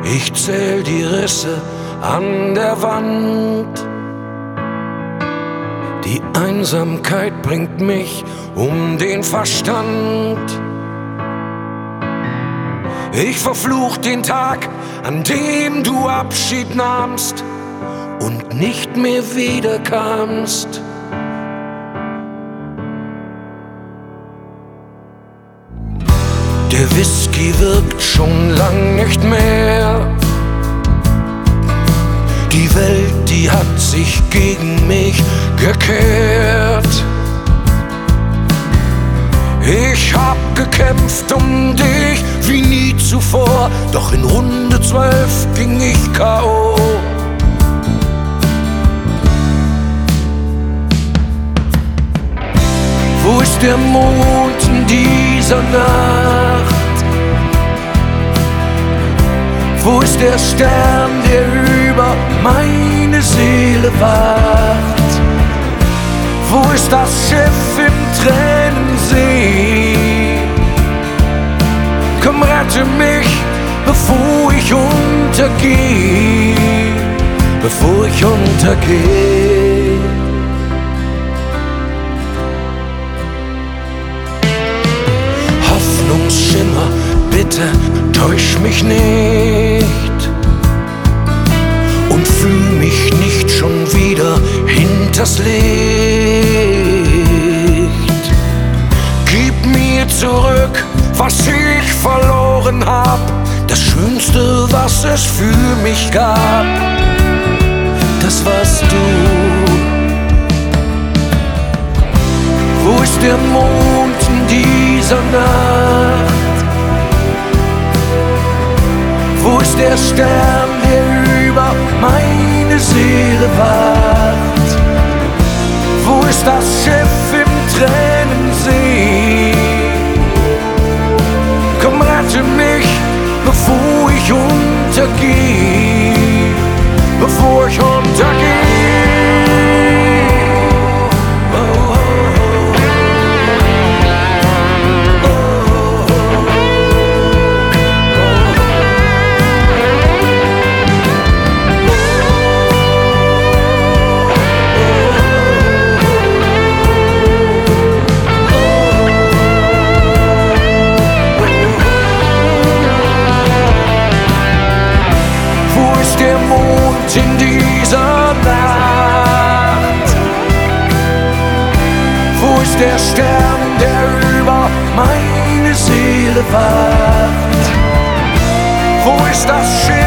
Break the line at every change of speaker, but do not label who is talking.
Ich zähl die Risse an der Wand. Die Einsamkeit bringt mich um den Verstand. Ich verfluch den Tag, an dem du Abschied nahmst und nicht mehr wiederkamst. Der Whisky wirkt schon lang nicht mehr. Die Welt, die hat sich gegen mich gekehrt. Ich hab gekämpft um dich wie nie zuvor, doch in Runde 12 ging ich K.O. Wo ist der Mond in dieser Nacht? Wo ist der Stern, der über meine Seele wacht? Wo ist das Schiff im Tränensee? Komm, rette mich, bevor ich untergehe, bevor ich untergehe. Hoffnungsschimmer, bitte täusch mich nicht und fühl mich nicht schon wieder hinters Licht. Gib mir zurück, was ich verloren hab, das Schönste, was es für mich gab, das warst du. Wo ist der Mond in dieser Nacht? Wo ist der Stern, der über meine Seele wacht? Wo ist das Schiff im Tränensee? Komm, rette mich, bevor ich untergehe, bevor ich untergehe. Der Mond in dieser Nacht? Wo ist der Stern, der über meine Seele wacht? Wo ist das Schiff